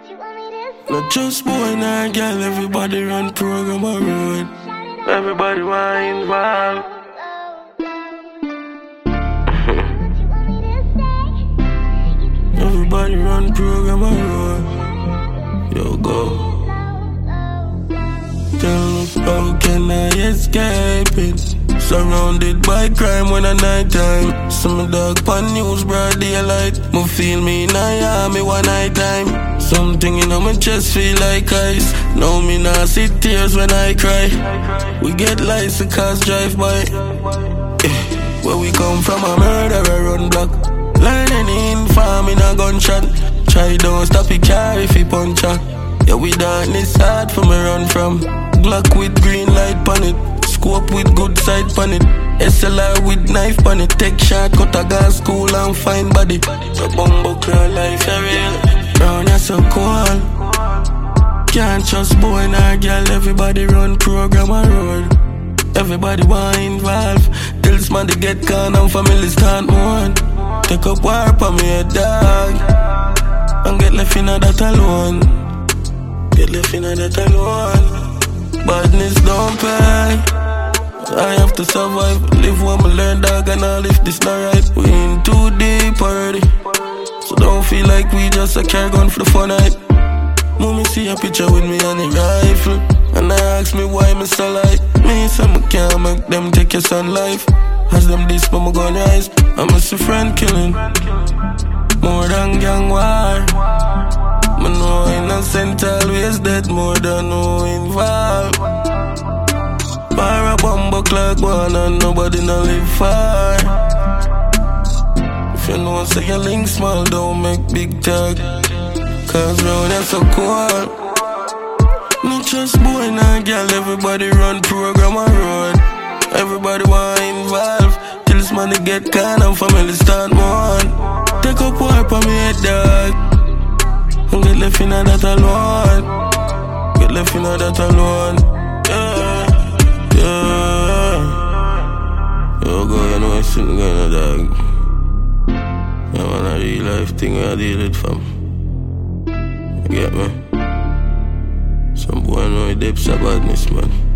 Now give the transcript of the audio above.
Not just boy nor girl, everybody run program or road. Everybody want involved. Everybody run program or road. Yo, go. Tell me how can I escape it? Surrounded by crime when at night time. Some dog pan news broad daylight. Me feel me in a me one night time. Something in my chest feel like ice. Now me nah see tears when I cry. We get lights the cars drive by. Where we come from a murderer run block. Learn any infam in a gunshot. Try don't stop it car if he punch her. Yeah we darkness hard for me run from. Glock with green light pan it. Scope with good side pan it. SLR with knife pan it. Take shot, cut a gas school and find body. The bumbo clear life a real. Round ya so cold. Can't trust boy nor girl. Everybody run program and road. Everybody want involved. Till this man they get gone and families can't mourn. Take up war for me a dog. And get left in a that alone. Get left in a that alone. Badness don't pay. I have to survive. Live what me learn, dog, and all if this not right. We in too deep already. So don't feel like we just a carry gun for the fun night. Mommy see a picture with me and a rifle. And I ask me why me so like. Me say me can't make them take your son life. As them this but me gun rise. I miss a friend killing. More than gang war. Me know innocent always dead. More than no involved. Bar a bumbo clock one and nobody no live far. If you know say your link small, don't make big talk. Cause round here so cold. Not just boy nor girl, everybody run program and road. Everybody want involved. Till this money get kind and family start mourn. Take up war for me head dog. And get left in a that alone. Get left in a that alone. Yeah. Yo, go, you know, it's something going on, dog. Yeah, man, a real life thing I deal with, fam. You get me? Some boy know the depths of badness, man.